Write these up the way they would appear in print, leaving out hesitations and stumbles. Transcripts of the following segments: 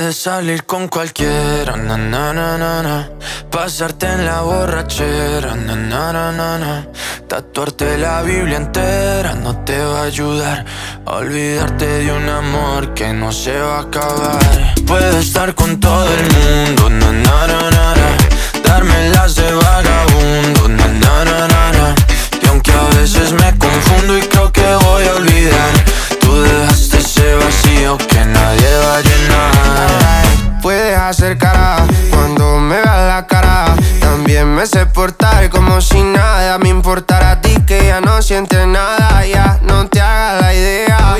Puedes salir con cualquiera, na na na na na. Pasarte en la borrachera, na na na na na. Tatuarte la Biblia entera no te va a ayudar a olvidarte de un amor que no se va a acabar. Puedes estar con todo el mundo, na na na na na. Dármelas de vagabundo, na na na na na. Y aunque a veces me confundo y creo que voy a olvidar, tú dejaste ese vacío que nadie va a llenar. Puedes hacer cara cuando me veas la cara. También me sé portar como si nada me importara a ti, que ya no sientes nada. Ya no te hagas la idea.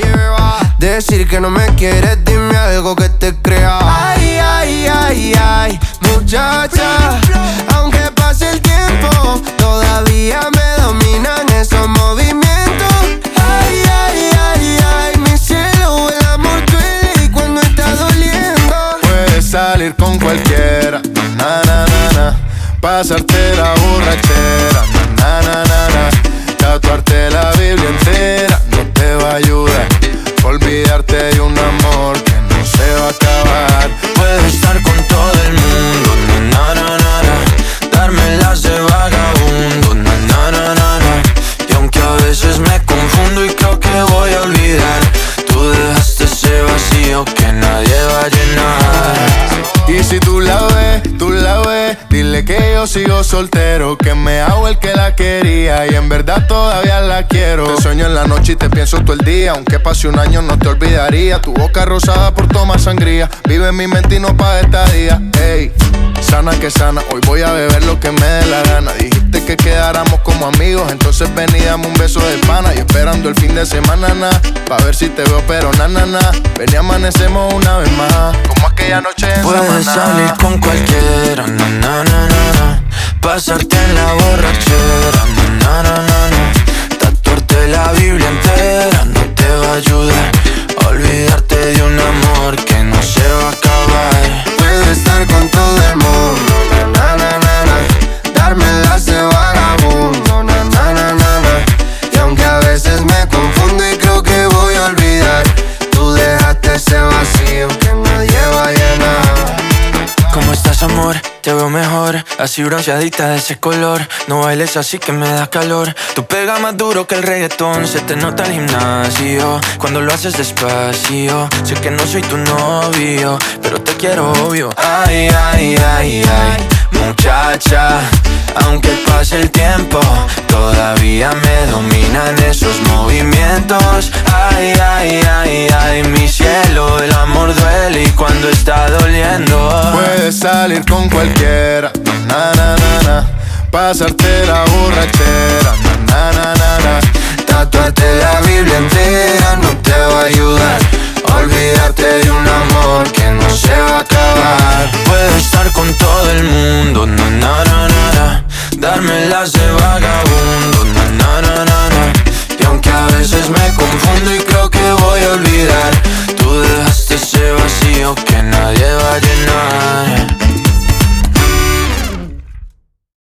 Decir que no me quieres, dime algo que te crea. Ay, ay, ay, ay, muchacha, aunque pase el tiempo, todavía me dominan esos movimientos. Ay, ay, ay, ay, mi cielo, el amor duele y cuando está doliendo. Puedes salir con cualquiera, na na na na. Pasarte la borrachera, na na na na. Tatuarte la Biblia entera no te va a ayudar. Olvidarte de un amor que no se va a acabar. Puedes estar con todo el mundo, na na na na. Dármelas de vagabundo, na na na na na. Y aunque a veces me confundo y creo que voy a olvidar, tú dejaste ese vacío que nadie va a llenar. Y si tú la ves, dile que yo sigo soltero, que me hago el que la quería y en verdad todavía la quiero. Te sueño en la noche y te pienso todo el día, aunque pase un año no te olvidaría. Tu boca rosada por tomar sangría, vive en mi mente y no pa' estadía. Ey, sana que sana, hoy voy a beber lo que me dé la gana. Dijiste que quedáramos como amigos, entonces ven y dame un beso de pana. Y esperando el fin de semana, pa' ver si te veo, pero na. Ven y amanecemos una vez más, como aquella noche en Puedes salir con cualquiera, na na na na na. Pasarte en la borrachera, na na na na. Tatuarte la Biblia entera no te va a ayudar a olvidarte de un amor que no se va a acabar. Puedes estar con todo el mundo, na na na na. Dármelas de vagabundo, na na na na na. Y aunque a veces me confundo y creo que voy a olvidar, tú dejaste ese vacío que nadie va a llenar. ¿Cómo estás, amor? Te veo mejor, así bronceadita de ese color. No bailes así que me da calor. Tú pegas más duro que el reggaetón, se te nota el gimnasio cuando lo haces despacio. Sé que no soy tu novio, pero te quiero obvio. Ay, ay, ay, ay, muchacha, aunque pase el tiempo, todavía me dominan esos movimientos. Ay, ay, ay, ay, mi cielo, el amor duele y cuando está doliendo. Puedes salir con cualquiera, na na na na. Pasarte la borrachera, na na